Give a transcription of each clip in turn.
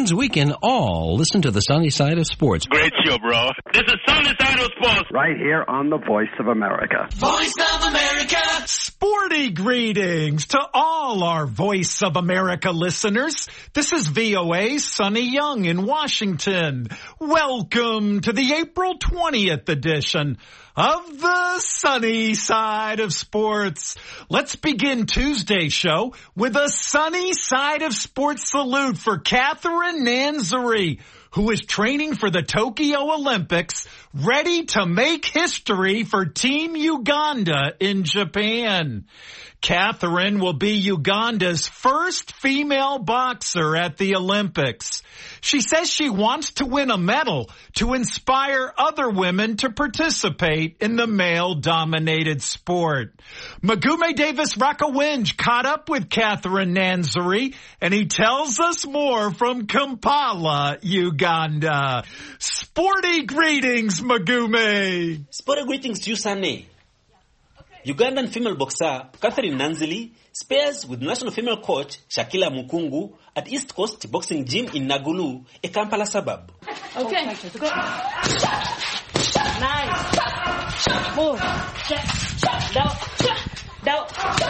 means we can all listen to the sunny side of sports. Great show, bro. This is Sunny Side of Sports. Right here on the Voice of America. Voice of America. Sporty greetings to all our Voice of America listeners. This is VOA's Sonny Young in Washington. Welcome to the April 20th edition of the Sunny Side of Sports. Let's begin Tuesday's show with a Sunny Side of Sports salute for Catherine Nanzari, who is training for the Tokyo Olympics, ready to make history for Team Uganda in Japan. Catherine will be Uganda's first female boxer at the Olympics. She says she wants to win a medal to inspire other women to participate in the male-dominated sport. Magume Davis Rakawinj caught up with Catherine Nanzari, and he tells us more from Kampala, Uganda. Sporty greetings, Magume. Sporty greetings to you, Sunny. Ugandan female boxer Catherine Nanzari spares with national female coach Shakila Mukungu at East Coast Boxing Gym in Nagulu, a Kampala suburb. Okay. Nice. Move. Down. Down.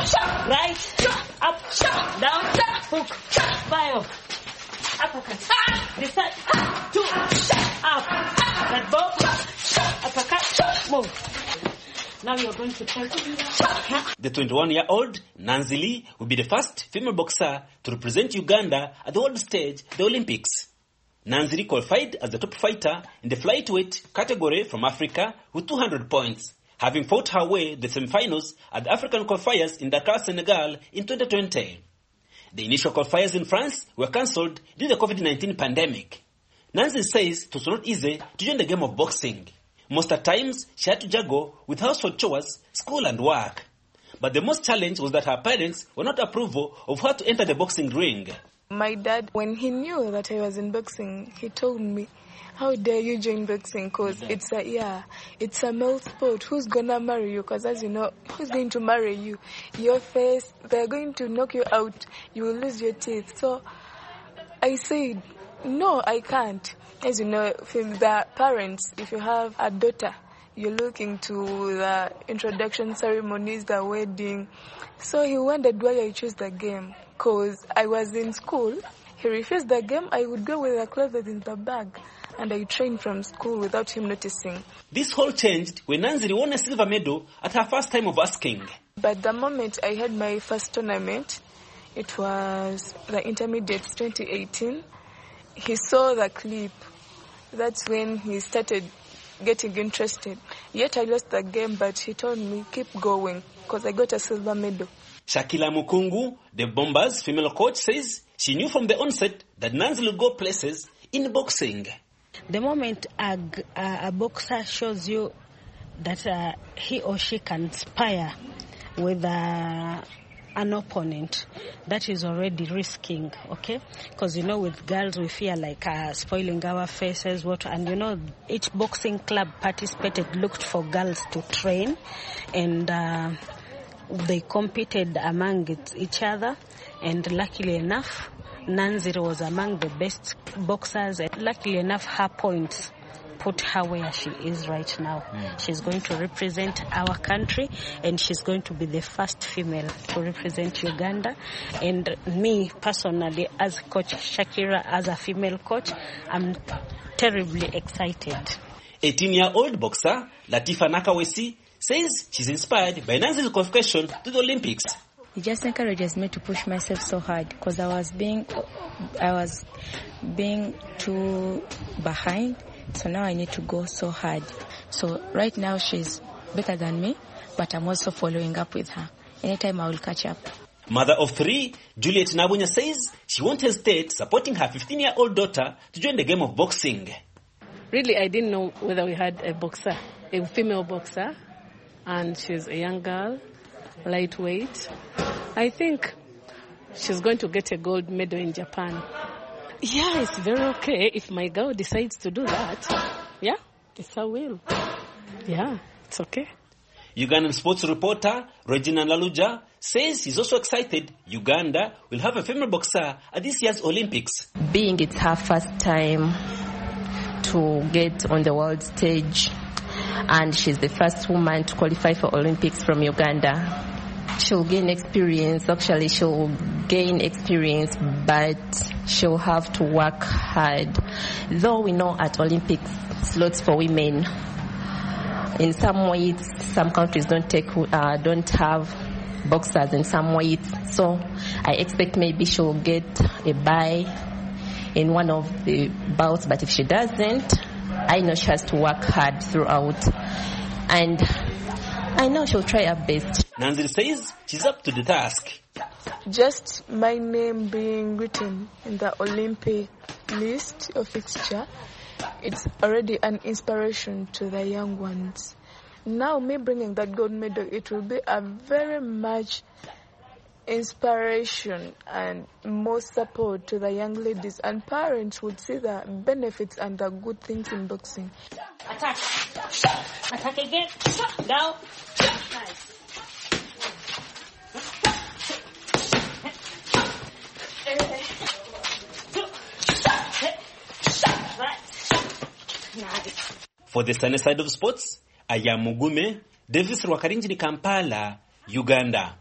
Right. Up. Down. Hook. Bio. Uppercut. This side. Two. Up. That bow. Uppercut. Move. Now you're going to tell The 21-year-old Nanzari will be the first female boxer to represent Uganda at the world stage, the Olympics. Nanzari qualified as the top fighter in the flyweight category from Africa with 200 points, having fought her way to the semi-finals at the African qualifiers in Dakar, Senegal in 2020. The initial qualifiers in France were cancelled due to the COVID-19 pandemic. Nanzari says it was not easy to join the game of boxing. Most at times, she had to juggle with household chores, school and work. But the most challenge was that her parents were not approval of her to enter the boxing ring. My dad, when he knew that I was in boxing, he told me, how dare you join boxing? Because it's a male sport. Who's going to marry you? Because as you know, who's going to marry you? Your face, they're going to knock you out. You will lose your teeth. So I said, no, I can't. As you know, from the parents, if you have a daughter, you're looking to the introduction ceremonies, the wedding. So he wondered why I chose the game. Because I was in school, he refused the game, I would go with the clothes in the bag. And I trained from school without him noticing. This whole changed when Nanzari won a silver medal at her first time of asking. But the moment I had my first tournament, it was the Intermediates 2018. He saw the clip. That's when he started getting interested. Yet I lost the game, but he told me, keep going, because I got a silver medal. Shakila Mukungu, the Bombers female coach, says she knew from the onset that Nanzari would go places in boxing. The moment a boxer shows you that he or she can spar with an opponent, that is already risking, okay? Because, you know, with girls, we fear like spoiling our faces, and, each boxing club participated, looked for girls to train, and they competed among each other, and luckily enough, Nanzari was among the best boxers, and luckily enough, her points put her where she is right now. She's going to represent our country, and she's going to be the first female to represent Uganda. And me personally, as coach Shakira, as a female coach, I'm terribly excited. 18-year-old boxer Latifa Nakawesi says she's inspired by Nanzari's qualification to the Olympics. It just encourages me to push myself so hard because I was being too behind. So now I need to go so hard. So right now she's better than me, but I'm also following up with her. Anytime I will catch up. Mother of three, Juliet Nabunya says she won't hesitate supporting her 15-year-old daughter to join the game of boxing. Really, I didn't know whether we had a female boxer, and she's a young girl, lightweight. I think she's going to get a gold medal in Japan. Yeah, it's very okay if my girl decides to do that. Yeah, it's her will. Yeah, it's okay. Ugandan sports reporter Regina Laluja says he's also excited Uganda will have a female boxer at this year's Olympics. Being it's her first time to get on the world stage, and she's the first woman to qualify for Olympics from Uganda. She'll gain experience. Actually, she'll gain experience, but she'll have to work hard. Though we know at Olympics slots for women, in some weights, some countries don't have boxers in some weights. So I expect maybe she'll get a bye in one of the bouts, but if she doesn't, I know she has to work hard throughout, and I know she'll try her best. Nanziri says she's up to the task. Just my name being written in the Olympic list or fixture, it's already an inspiration to the young ones. Now me bringing that gold medal, it will be a very much inspiration and more support to the young ladies, and parents would see the benefits and the good things in boxing. Attack. Attack again. Down. Nice. For the sunny side of sports, I am Mugume, Davis Rwakarinjini, Kampala, Uganda.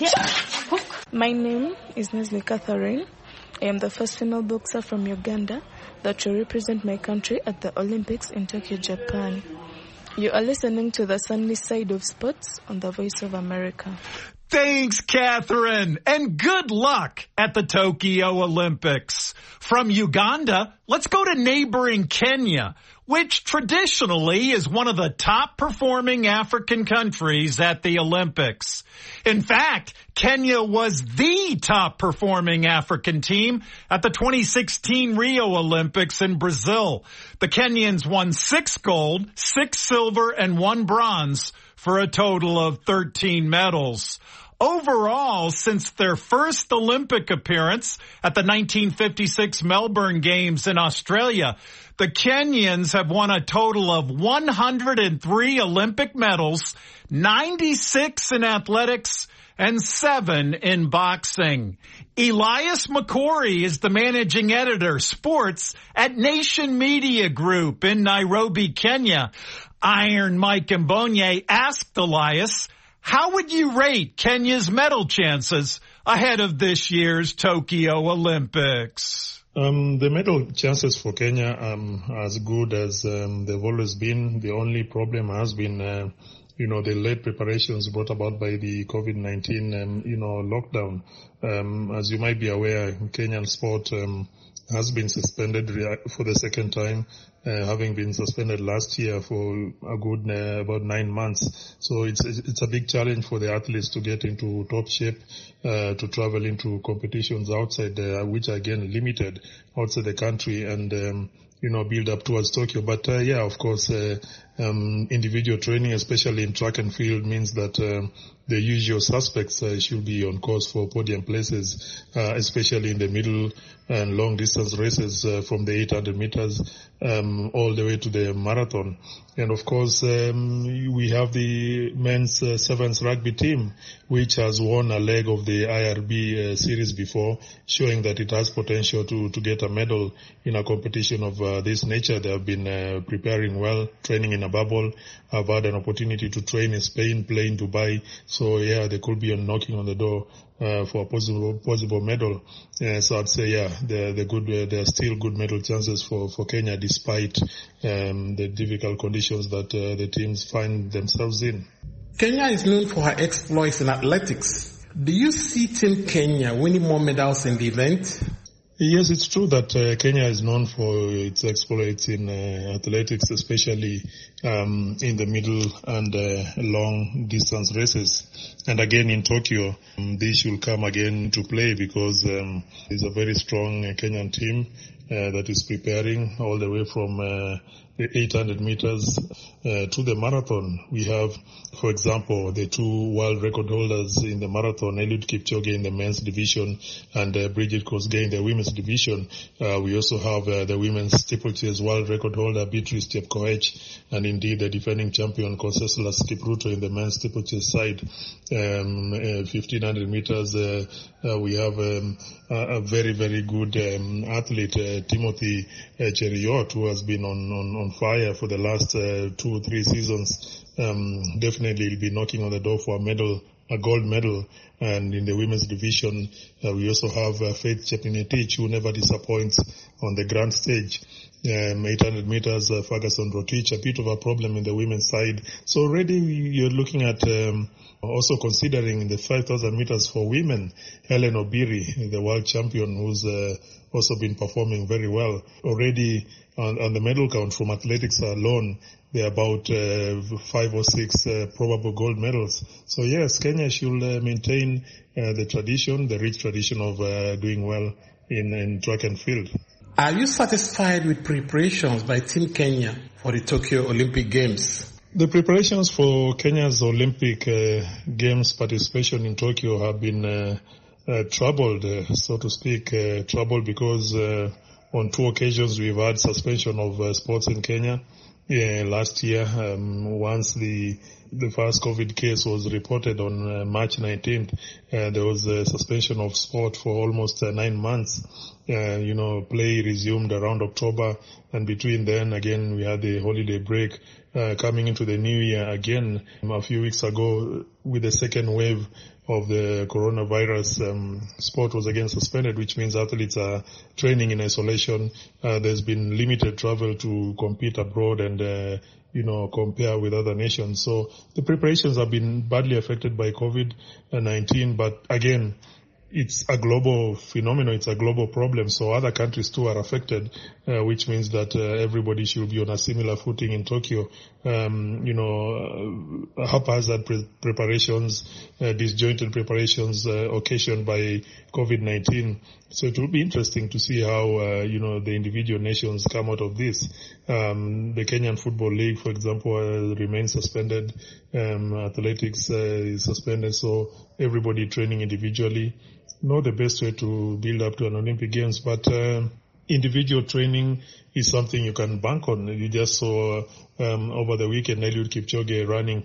My name is Nesli Catherine. I am the first female boxer from Uganda that will represent my country at the Olympics in Tokyo, Japan. You are listening to the sunny side of sports on the Voice of America. Thanks, Catherine, and good luck at the Tokyo Olympics. From Uganda, let's go to neighboring Kenya, which traditionally is one of the top performing African countries at the Olympics. In fact, Kenya was the top performing African team at the 2016 Rio Olympics in Brazil. The Kenyans won 6 gold, 6 silver, and 1 bronze for a total of 13 medals. Overall, since their first Olympic appearance at the 1956 Melbourne Games in Australia, the Kenyans have won a total of 103 Olympic medals, 96 in athletics, and 7 in boxing. Elias McCory is the managing editor, sports, at Nation Media Group in Nairobi, Kenya. Iron Mike Mbonye asked Elias, how would you rate Kenya's medal chances ahead of this year's Tokyo Olympics? The medal chances for Kenya are as good as they've always been. The only problem has been, the late preparations brought about by the COVID-19, lockdown. As you might be aware, Kenyan sport has been suspended for the second time, having been suspended last year for a good about 9 months. So it's a big challenge for the athletes to get into top shape, to travel into competitions outside, which are again limited outside the country, and build up towards Tokyo. But of course, individual training, especially in track and field, means that the usual suspects should be on course for podium places, especially in the middle and long distance races from the 800 meters all the way to the marathon. And of course, we have the men's sevens rugby team, which has won a leg of the IRB series before, showing that it has potential to get a medal in a competition of this nature. They have been preparing well, training in a bubble. I've had an opportunity to train in Spain, play in Dubai. So they could be knocking on the door for a possible medal. So I'd say, there are still good medal chances for Kenya, despite the difficult conditions that the teams find themselves in. Kenya is known for her exploits in athletics. Do you see Team Kenya winning more medals in the event? Yes, it's true that Kenya is known for its exploits in athletics, especially in the middle and long distance races. And again in Tokyo, this will come again to play because it's a very strong Kenyan team that is preparing all the way from the 800 meters to the marathon. We have, for example, the two world record holders in the marathon, Eliud Kipchoge in the men's division and Bridget Kosgei in the women's division. We also have the women's steeplechase world record holder Beatrice Chepkoech, and indeed the defending champion Conseslus Kipruto in the men's steeplechase side. 1500 meters, we have a very, very good athlete, Timothy Cheruiyot, who has been on fire for the last 2-3 seasons. Definitely will be knocking on the door for a gold medal. And in the women's division, we also have Faith Chepngetich, who never disappoints on the grand stage. 800 meters, Ferguson Rotich, a bit of a problem in the women's side. So already you're looking at also considering the 5,000 meters for women, Hellen Obiri, the world champion, who's also been performing very well. Already on the medal count from athletics alone, there are about 5 or 6 probable gold medals. So yes, Kenya should maintain the tradition, the rich tradition of doing well in track and field. Are you satisfied with preparations by Team Kenya for the Tokyo Olympic Games? The preparations for Kenya's Olympic Games participation in Tokyo have been troubled, so to speak, troubled because on 2 occasions we've had suspension of sports in Kenya. Last year, once the first COVID case was reported on March 19th, there was a suspension of sport for almost 9 months. Play resumed around October, and between then again we had the holiday break. Coming into the new year again, a few weeks ago with the second wave of the coronavirus, sport was again suspended, which means athletes are training in isolation. There's been limited travel to compete abroad and compare with other nations. So the preparations have been badly affected by COVID-19, but again, it's a global phenomenon, it's a global problem, so other countries too are affected, which means that everybody should be on a similar footing in Tokyo. Haphazard preparations, disjointed preparations occasioned by COVID-19. So it will be interesting to see how, the individual nations come out of this. The Kenyan Football League, for example, remains suspended. Athletics is suspended, so everybody training individually. Not the best way to build up to an Olympic Games, but individual training is something you can bank on. You just saw over the weekend Eliud Kipchoge running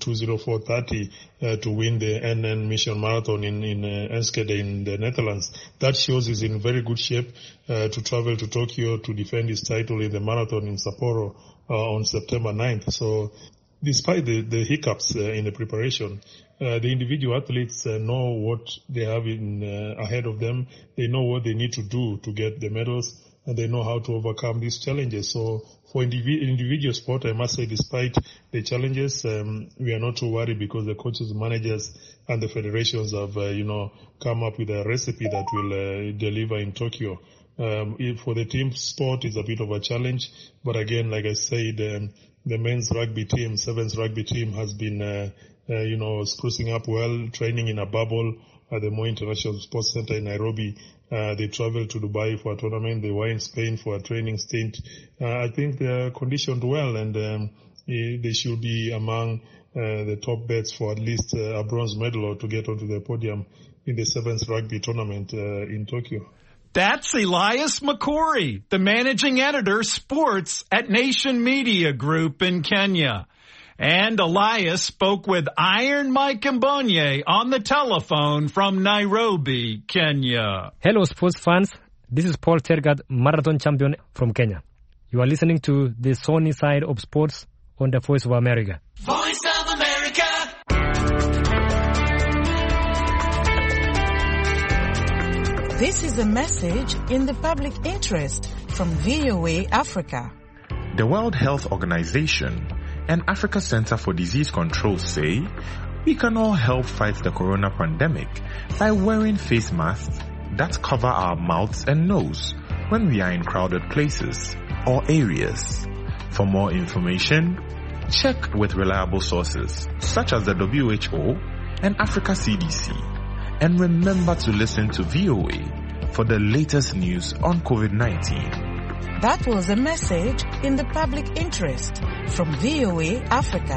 2:04:30 to win the NN Mission Marathon in Enschede in the Netherlands. That shows he's in very good shape to travel to Tokyo to defend his title in the marathon in Sapporo on September 9th. So despite the hiccups in the preparation, the individual athletes know what they have ahead of them. They know what they need to do to get the medals, and they know how to overcome these challenges. So for individual sport, I must say, despite the challenges, we are not too worried because the coaches, managers, and the federations have, come up with a recipe that will deliver in Tokyo. For the team sport, it's a bit of a challenge, but again, like I said, the men's rugby team, Sevens rugby team, has been sprucing up well, training in a bubble at the Moi International Sports Center in Nairobi. They traveled to Dubai for a tournament. They were in Spain for a training stint. I think they are conditioned well, and they should be among the top bets for at least a bronze medal or to get onto the podium in the Sevens rugby tournament in Tokyo. That's Elias McCory, the managing editor, sports at Nation Media Group in Kenya. And Elias spoke with Iron Mike Mbonye on the telephone from Nairobi, Kenya. Hello, sports fans. This is Paul Tergat, marathon champion from Kenya. You are listening to the Sunny Side of Sports on the Voice of America. Voice of America. This is a message in the public interest from VOA Africa. The World Health Organization and Africa Center for Disease Control say we can all help fight the corona pandemic by wearing face masks that cover our mouths and nose when we are in crowded places or areas. For more information, check with reliable sources such as the WHO and Africa CDC. And remember to listen to VOA for the latest news on COVID-19. That was a message in the public interest from VOA Africa.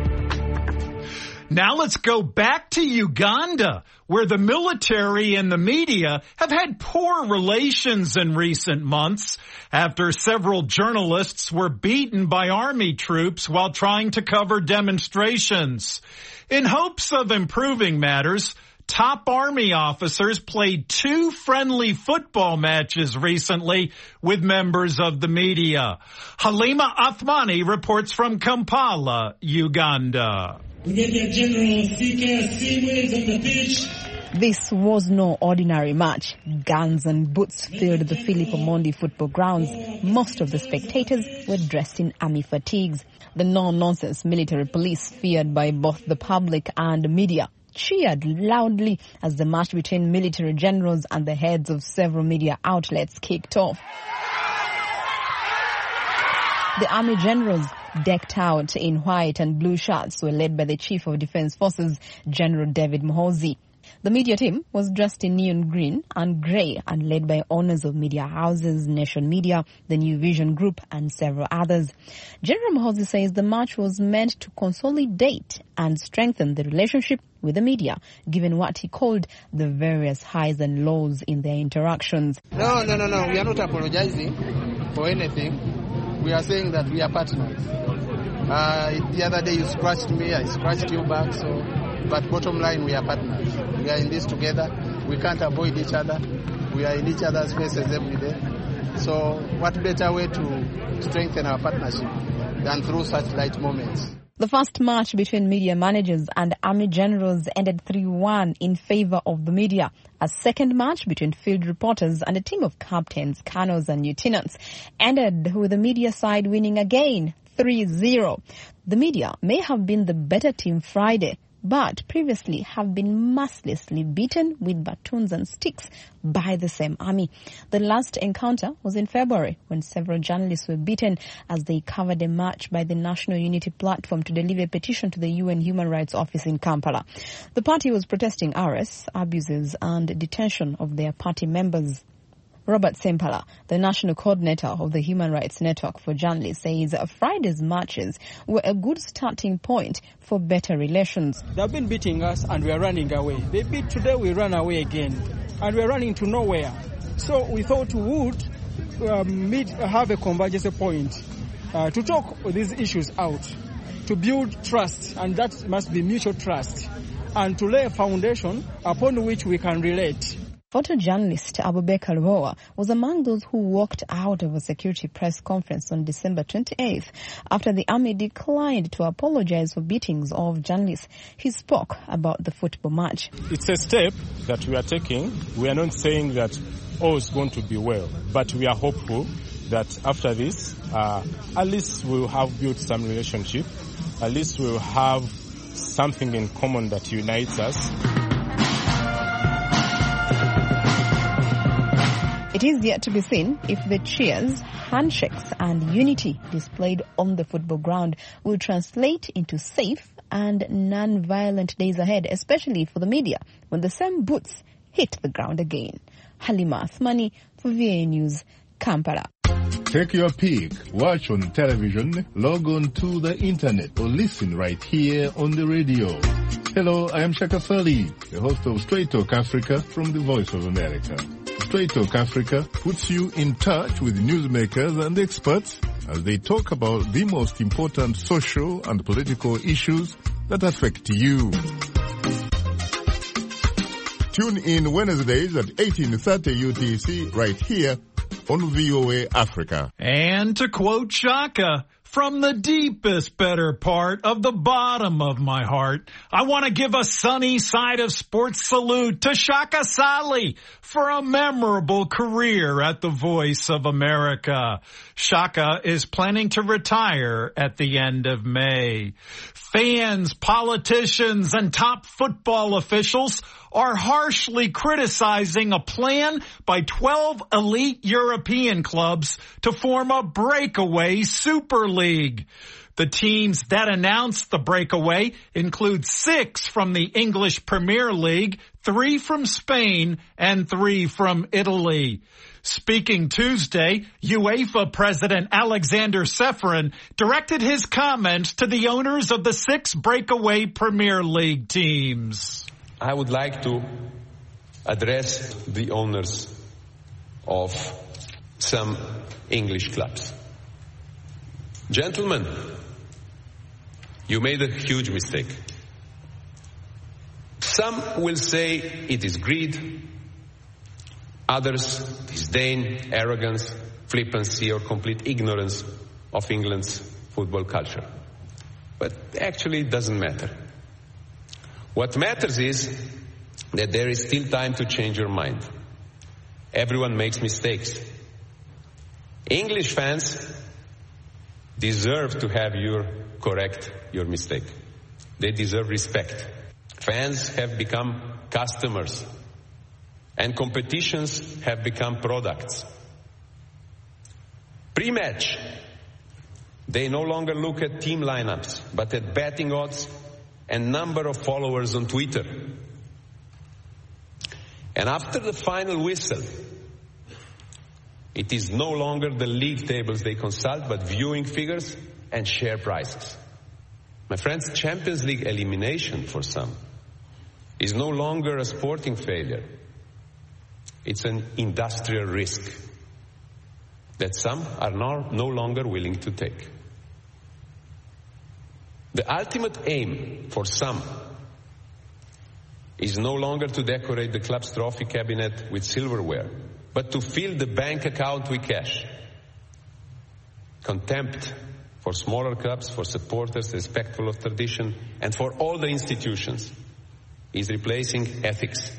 Now let's go back to Uganda, where the military and the media have had poor relations in recent months after several journalists were beaten by army troops while trying to cover demonstrations. In hopes of improving matters, top army officers played 2 friendly football matches recently with members of the media. Halima Athmani reports from Kampala, Uganda. Brigadier General C.K. Seaways on the pitch. This was no ordinary match. Guns and boots filled the Philip Omondi football grounds. Most of the spectators were dressed in army fatigues. The no-nonsense military police, feared by both the public and media, cheered loudly as the match between military generals and the heads of several media outlets kicked off. The army generals, decked out in white and blue shirts, were led by the Chief of Defence Forces, General David Muhoozi. The media team was dressed in neon green and grey and led by owners of media houses, Nation Media, the New Vision Group and several others. General Muhoozi says the match was meant to consolidate and strengthen the relationship with the media, given what he called the various highs and lows in their interactions. No. We are not apologizing for anything. We are saying that we are partners. The other day you scratched me, I scratched you back, but bottom line, we are partners. We are in this together. We can't avoid each other. We are in each other's faces every day. So what better way to strengthen our partnership than through such light moments? The first match between media managers and army generals ended 3-1 in favor of the media. A second match between field reporters and a team of captains, colonels and lieutenants ended with the media side winning again, 3-0. The media may have been the better team Friday, but previously have been mercilessly beaten with batons and sticks by the same army. The last encounter was in February, when several journalists were beaten as they covered a march by the National Unity Platform to deliver a petition to the UN Human Rights Office in Kampala. The party was protesting arrests, abuses and detention of their party members. Robert Sempala, the national coordinator of the Human Rights Network for Journalists, says Friday's marches were a good starting point for better relations. They have been beating us and we are running away. They beat today, we run away again. And we are running to nowhere. So we thought we would have a convergence point to talk these issues out, to build trust, and that must be mutual trust, and to lay a foundation upon which we can relate. Photojournalist Abubakar Roa was among those who walked out of a security press conference on December 28th after the army declined to apologize for beatings of journalists. He spoke about the football match. It's a step that we are taking. We are not saying that all is going to be well, but we are hopeful that after this, at least we'll have built some relationship. At least we'll have something in common that unites us. It is yet to be seen if the cheers, handshakes and unity displayed on the football ground will translate into safe and non-violent days ahead, especially for the media, when the same boots hit the ground again. Halima Athmani for VOA News, Kampala. Take your pick, watch on television, log on to the internet, or listen right here on the radio. Hello, I am Shaka Sali, the host of Straight Talk Africa from the Voice of America. Straight Talk Africa puts you in touch with newsmakers and experts as they talk about the most important social and political issues that affect you. Tune in Wednesdays at 18:30 UTC right here on VOA Africa. And to quote Shaka, from the deepest better part of the bottom of my heart, I want to give a sunny side of sports salute to Shaka Sali for a memorable career at the Voice of America. Shaka is planning to retire at the end of May. Fans, politicians, and top football officials are harshly criticizing a plan by 12 elite European clubs to form a breakaway Super League. The teams that announced the breakaway include 6 from the English Premier League, 3 from Spain, and 3 from Italy. Speaking Tuesday, UEFA President Alexander Ceferin directed his comments to the owners of the 6 breakaway Premier League teams. I would like to address the owners of some English clubs. Gentlemen, you made a huge mistake. Some will say it is greed, others disdain, arrogance, flippancy, or complete ignorance of England's football culture. But actually it doesn't matter. What matters is that there is still time to change your mind. Everyone makes mistakes. English fans deserve to have you correct your mistake. They deserve respect. Fans have become customers, and competitions have become products. Pre-match, they no longer look at team lineups, but at betting odds and number of followers on Twitter. And after the final whistle, it is no longer the league tables they consult, but viewing figures and share prices. My friends, Champions League elimination for some is no longer a sporting failure. It's an industrial risk that some are no longer willing to take. The ultimate aim for some is no longer to decorate the club's trophy cabinet with silverware, but to fill the bank account with cash. Contempt for smaller clubs, for supporters respectful of tradition, and for all the institutions is replacing ethics.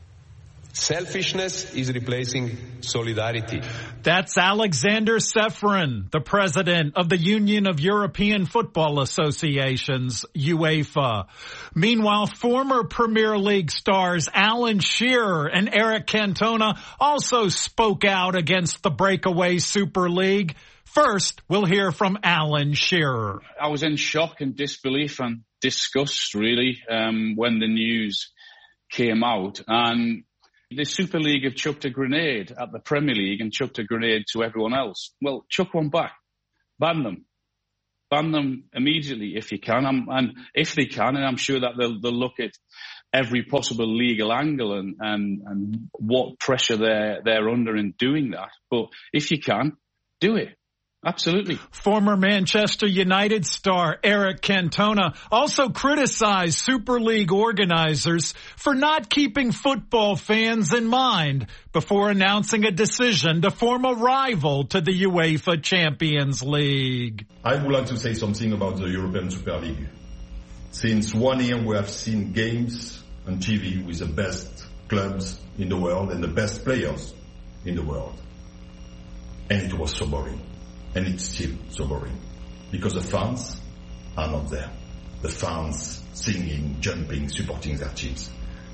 Selfishness is replacing solidarity. That's Alexander Ceferin, the president of the Union of European Football Associations, UEFA. Meanwhile, former Premier League stars Alan Shearer and Eric Cantona also spoke out against the breakaway Super League. First, we'll hear from Alan Shearer. I was in shock and disbelief and disgust, really, when the news came out. And the Super League have chucked a grenade at the Premier League and chucked a grenade to everyone else. Well, chuck one back. Ban them. Ban them immediately if you can. And if they can, and I'm sure that they'll look at every possible legal angle and what pressure they're under in doing that. But if you can, do it. Absolutely. Former Manchester United star Eric Cantona also criticized Super League organizers for not keeping football fans in mind before announcing a decision to form a rival to the UEFA Champions League. I would like to say something about the European Super League. Since 1 year we have seen games on TV with the best clubs in the world and the best players in the world. And it was so boring. And it's still so boring, because the fans are not there. The fans singing, jumping, supporting their teams.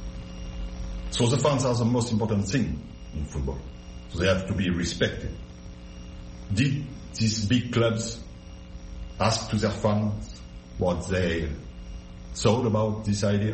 So the fans are the most important thing in football. So they have to be respected. Did these big clubs ask to their fans what they thought about this idea?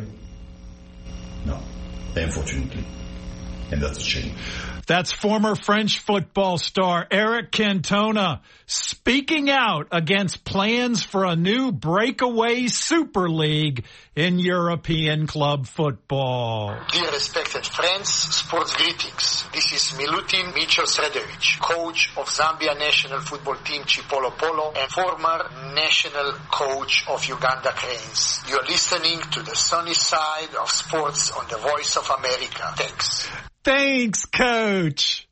No, unfortunately. And that's a shame. That's former French football star Eric Cantona speaking out against plans for a new breakaway Super League in European club football. Dear respected friends, sports greetings. This is Milutin Micho Sredovic, coach of Zambia national football team Chipolo Polo and former national coach of Uganda Cranes. You're listening to the sunny side of sports on the Voice of America. Thanks. Thanks, Coach.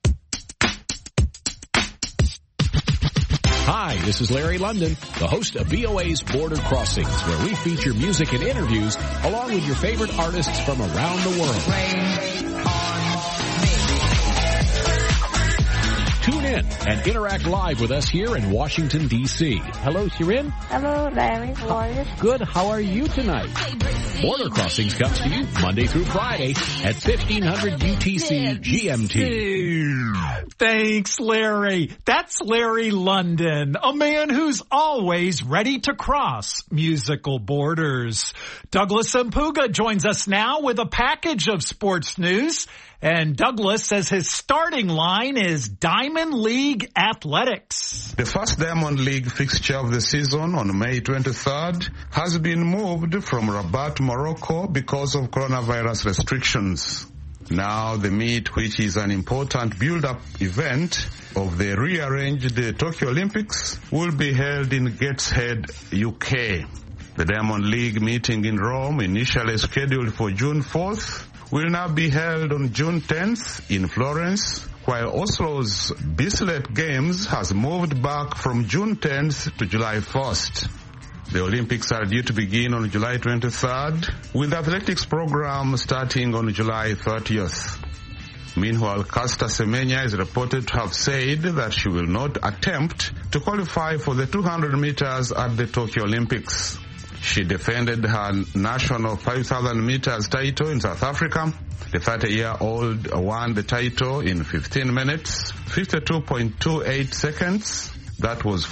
Hi, this is Larry London, the host of VOA's Border Crossings, where we feature music and interviews along with your favorite artists from around the world. Tune Tune in and interact live with us here in Washington, D.C. Hello, Shirin. Hello, Larry. How are you? Good. How are you tonight? Border Crossings comes to you Monday through Friday at 1500 UTC GMT. Thanks, Larry. That's Larry London, a man who's always ready to cross musical borders. Douglas Mpuga joins us now with a package of sports news. And Douglas says his starting line is Diamond League Athletics. The first Diamond League fixture of the season on May 23rd has been moved from Rabat, Morocco because of coronavirus restrictions. Now the meet, which is an important build-up event of the rearranged Tokyo Olympics, will be held in Gateshead, UK. The Diamond League meeting in Rome, initially scheduled for June 4th, will now be held on June 10th in Florence, while Oslo's Bislett Games has moved back from June 10th to July 1st. The Olympics are due to begin on July 23rd, with the athletics program starting on July 30th. Meanwhile, Caster Semenya is reported to have said that she will not attempt to qualify for the 200 meters at the Tokyo Olympics. She defended her national 5,000 meters title in South Africa. The 30-year-old won the title in 15 minutes, 52.28 seconds. That was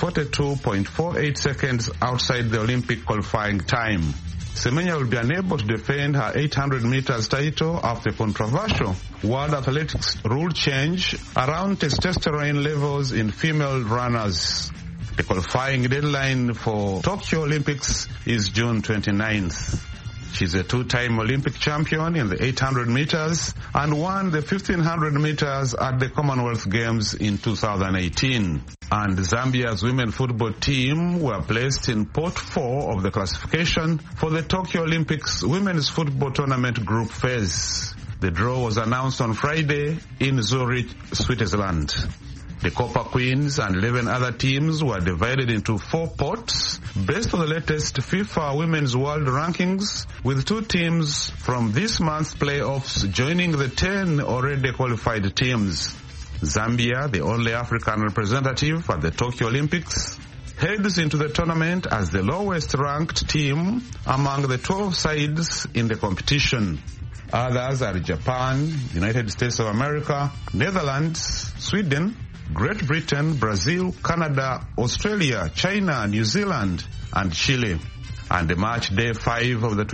42.48 seconds outside the Olympic qualifying time. Semenya will be unable to defend her 800 meters title after controversial World Athletics rule change around testosterone levels in female runners. The qualifying deadline for Tokyo Olympics is June 29th. She's a two-time Olympic champion in the 800 meters and won the 1500 meters at the Commonwealth Games in 2018. And Zambia's women football team were placed in Pot 4 of the classification for the Tokyo Olympics Women's Football Tournament group phase. The draw was announced on Friday in Zurich, Switzerland. The Copper Queens and 11 other teams were divided into 4 pots based on the latest FIFA Women's World Rankings, with 2 teams from this month's playoffs joining the 10 already qualified teams. Zambia, the only African representative at the Tokyo Olympics, heads into the tournament as the lowest ranked team among the 12 sides in the competition. Others are Japan, United States of America, Netherlands, Sweden, Great Britain, Brazil, Canada, Australia, China, New Zealand, and Chile. And the match day 5 of the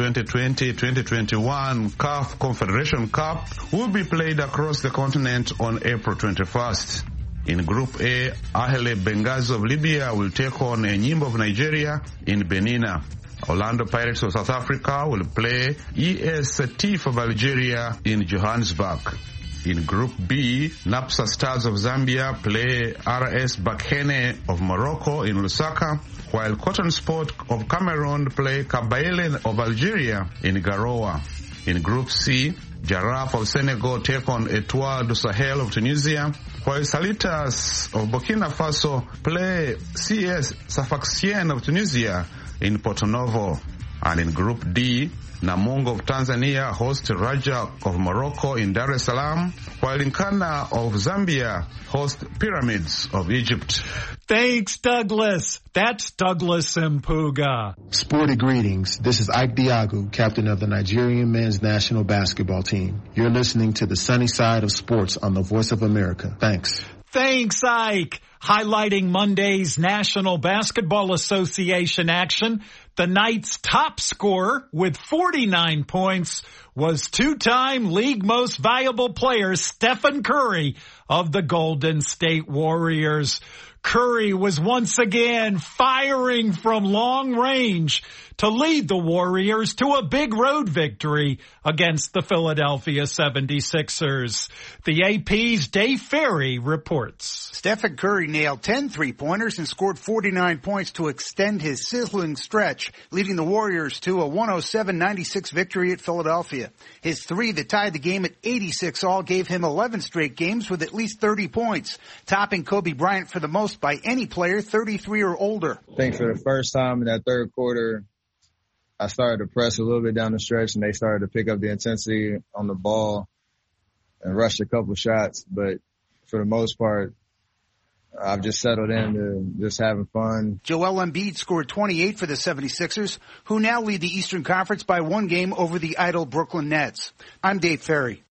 2020-2021 CAF Confederation Cup will be played across the continent on April 21st. In Group A, Ahly Benghazi of Libya will take on Enyimba of Nigeria in Benina. Orlando Pirates of South Africa will play ES Setif of Algeria in Johannesburg. In Group B, Napsa Stars of Zambia play RS Bakhene of Morocco in Lusaka, while Cotton Sport of Cameroon play Kabayle of Algeria in Garoua. In Group C, Giraffe of Senegal take on Etoile du Sahel of Tunisia, while Salitas of Burkina Faso play CS Sfaxien of Tunisia in Porto Novo. And in Group D, Namungo of Tanzania host Raja of Morocco in Dar es Salaam, while Nkana of Zambia host Pyramids of Egypt. Thanks, Douglas. That's Douglas Mpuga. Sporty greetings. This is Ike Diagu, captain of the Nigerian men's national basketball team. You're listening to the sunny side of sports on the Voice of America. Thanks. Thanks, Ike. Highlighting Monday's National Basketball Association action, the night's top scorer with 49 points was two-time league most valuable player Stephen Curry of the Golden State Warriors. Curry was once again firing from long range to lead the Warriors to a big road victory against the Philadelphia 76ers. The AP's Dave Ferry reports. Stephen Curry nailed 10 three-pointers and scored 49 points to extend his sizzling stretch, leading the Warriors to a 107-96 victory at Philadelphia. His three that tied the game at 86 all gave him 11 straight games with at least 30 points, topping Kobe Bryant for the most by any player 33 or older. I think for the first time in that third quarter, I started to press a little bit down the stretch, and they started to pick up the intensity on the ball and rush a couple shots. But for the most part, I've just settled into just having fun. Joel Embiid scored 28 for the 76ers, who now lead the Eastern Conference by 1 game over the idle Brooklyn Nets. I'm Dave Ferry.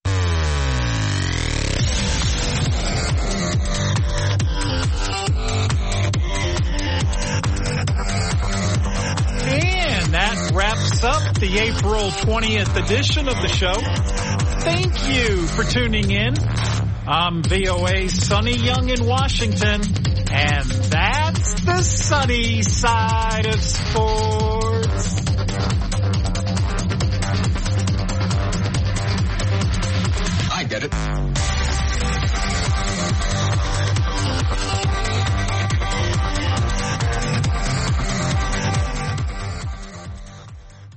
And that wraps up the April 20th edition of the show. Thank you for tuning in. I'm VOA's Sonny Young in Washington, and that's the sunny side of sports.